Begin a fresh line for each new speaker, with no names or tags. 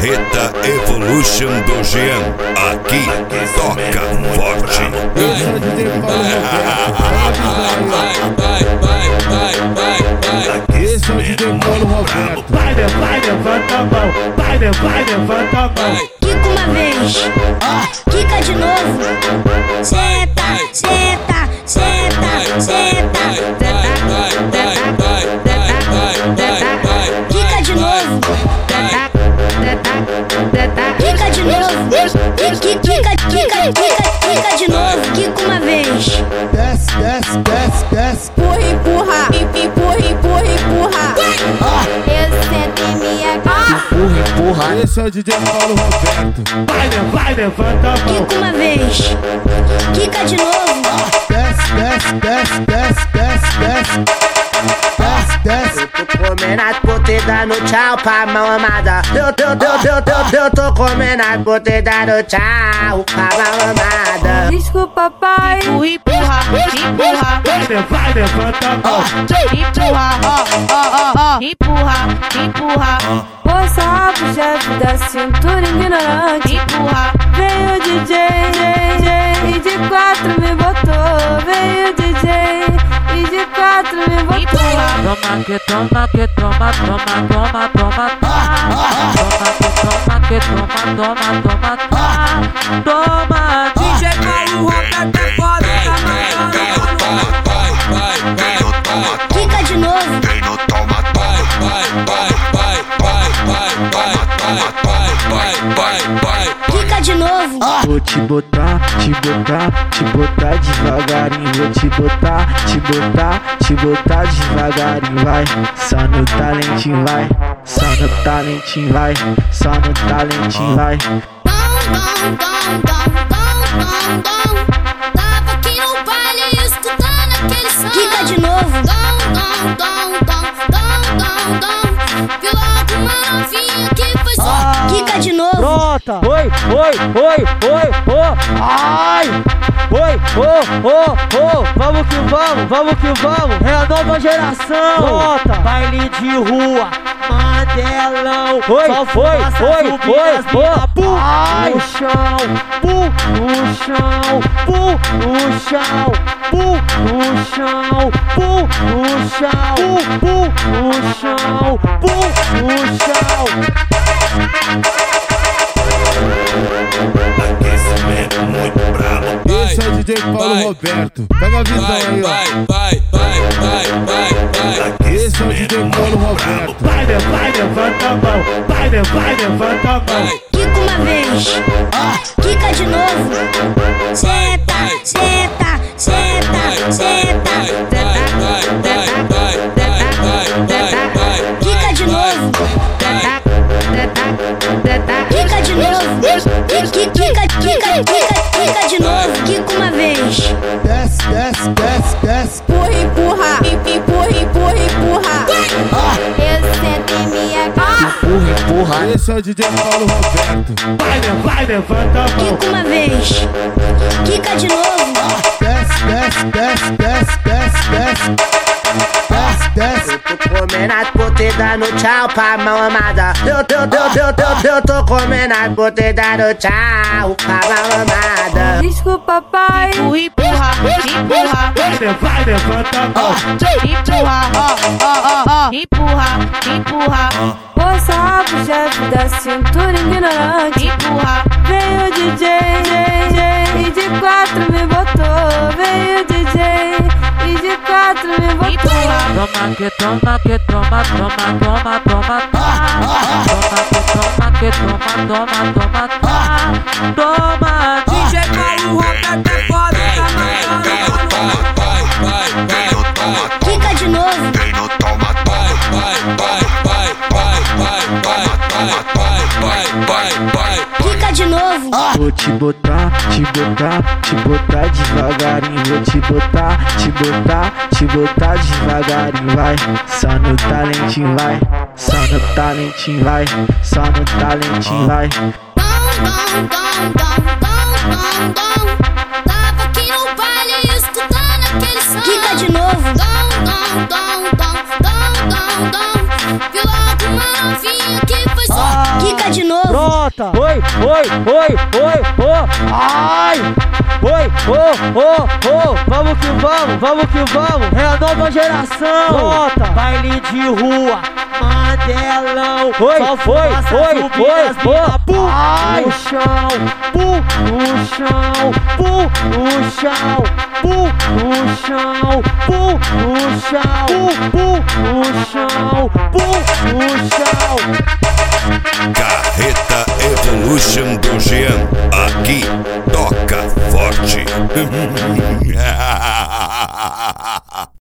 Marreta Evolution do Jean. Aqui toca forte.
Esse é o DJ Paulo Roberto. Vai, levanta a mão. Vai, levanta a mão.
Quica uma vez, quica de novo. Senta, senta, senta, senta. Quica de novo. Quica de novo. Quica de novo. Quica uma vez.
Desce, desce, desce, desce.
Empurra, empurra. Esse é minha cara.
Empurra. Esse é o DJ Paulo Roberto. Vai, levanta a mão.
Quica uma vez, quica de novo.
Desce, desce, desce, desce, desce, desce. Desce, desce.
Eu tô comendo as potê dando tchau pra mão amada. Eu tô comendo as potê dando tchau pra mão amada.
Desculpa, pai.
Empurra.
Vai, levanta a mão.
Empurra.
Força pro chefe da cintura ignorante.
Empurra.
Veio o DJ e de quatro me botou. Veio o DJ e de quatro me botou.
Toma que toma. Toma, DJ Paulo Roberto é foda.
Quica de novo. Quica de novo.
Vou te botar devagarinho. Vou te botar devagarinho, vai. Só no talentinho, vai. Só no talentinho, vai.
Tava aqui no baile escutando aquele som. Quica de novo. Vi logo uma novinha que foi só. Quica de novo.
Pronta! Oi! Ai! Oi! Vamos que vamos! É a nova geração! Pronta! Baile de rua, Mandelão! Oi! Ai! No chão!
Aquecimento muito brabo.
Esse é o DJ Paulo Roberto. Pega a visão aí, ó. Esse é o DJ Paulo Roberto. Vai, levanta a mão. Vai, levanta a mão.
Quica uma vez, quica de novo. Senta. Quica de novo. Quica de novo. Quica de novo. Quica uma vez.
Desce.
Empurra. Esse é minha cara.
Empurra.
Esse é o DJ Paulo Roberto. Vai, levanta a mão.
Quica uma vez, quica de novo.
Desce.
Eu tô comendo as potê dando tchau pra mão amada. Eu tô comendo as potê dando tchau pra mão amada.
Desculpa, pai.
Empurra.
Vai, levanta a mão.
Empurra.
Força pro chefe da cintura ignorante.
Empurra.
Veio o DJ e de quatro me botou. Veio o DJ e de quatro me botou.
Toma que toma. Toma, DJ Paulo Roberto é foda.
Quica de novo. Quica de novo.
Vou te botar devagarinho. Vou te botar devagarinho, vai. Só no talentinho, vai.
Tava aqui no baile escutando aquele som. Quica de novo. Vi logo uma novinha que foi só. Quica de novo.
volta. Oi, ai. Oi, vamos que vamos, é a nova geração. Volta, baile de rua, Mandelão. Oi, ai. No chão, pum, no chão, pum, no chão, pum, no chão, pum, no chão, pum, no chão, pum, no chão.